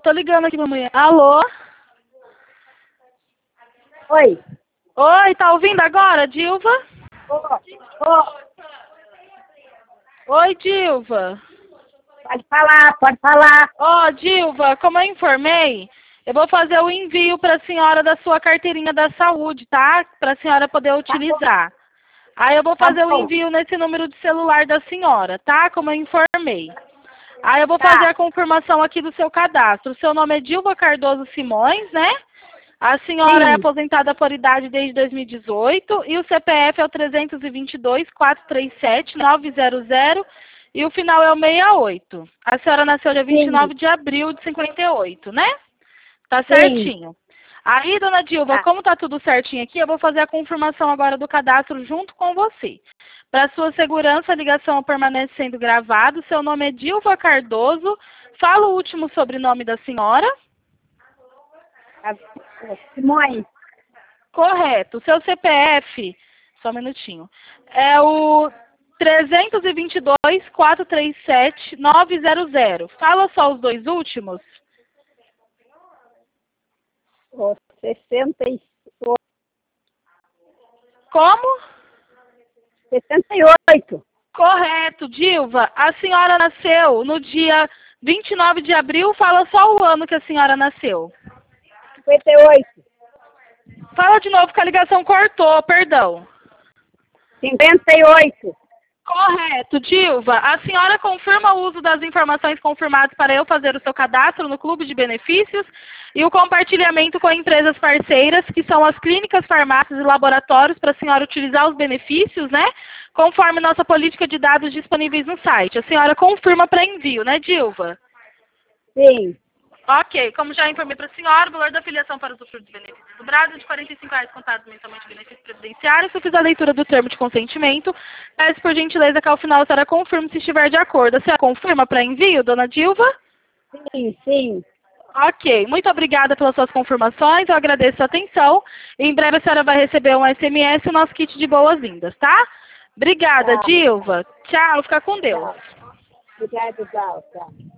Tô ligando aqui pra mulher. Alô? Oi. Oi, tá ouvindo agora, Dilva? Oi, Dilva. Pode falar. Ó, Dilva, como eu informei, eu vou fazer o envio para a senhora da sua carteirinha da saúde, tá? Para a senhora poder utilizar. Aí eu vou fazer o envio nesse número de celular da senhora, tá? Como eu informei. Aí eu vou fazer a confirmação aqui do seu cadastro. O seu nome é Dilva Cardoso Simões, né? A senhora é aposentada por idade desde 2018 e o CPF é o 322-437-900 e o final é o 68. A senhora nasceu dia 29 de abril de 58, né? Tá certinho. Aí, dona Dilva, como tá tudo certinho aqui, eu vou fazer a confirmação agora do cadastro junto com você. Para sua segurança, a ligação permanece sendo gravada. Seu nome é Dilva Cardoso. Fala o último sobrenome da senhora. Simões. Correto. Seu CPF, só um minutinho, é o 322-437-900. Fala só os dois últimos. 68. Como? 68. Correto, Dilva. A senhora nasceu no dia 29 de abril. Fala só o ano que a senhora nasceu. 58. Fala de novo que a ligação cortou, perdão. 58. Correto, Dilva. A senhora confirma o uso das informações confirmadas para eu fazer o seu cadastro no Clube de Benefícios e o compartilhamento com empresas parceiras, que são as clínicas, farmácias e laboratórios, para a senhora utilizar os benefícios, né? Conforme nossa política de dados disponíveis no site. A senhora confirma para envio, né, Dilva? Sim. Ok, como já informei para a senhora, o valor da filiação para os usufruto de benefícios do Brasil é de R$ 45,00 contados mensalmente de benefícios previdenciários. Se eu fizer a leitura do termo de consentimento, peço por gentileza que ao final a senhora confirme se estiver de acordo. A senhora confirma para envio, dona Dilva? Sim. Ok, muito obrigada pelas suas confirmações, eu agradeço a atenção. Em breve a senhora vai receber um SMS e o nosso kit de boas-vindas, tá? Obrigada, Dilva. Tchau, fica com Deus. Obrigada, tchau.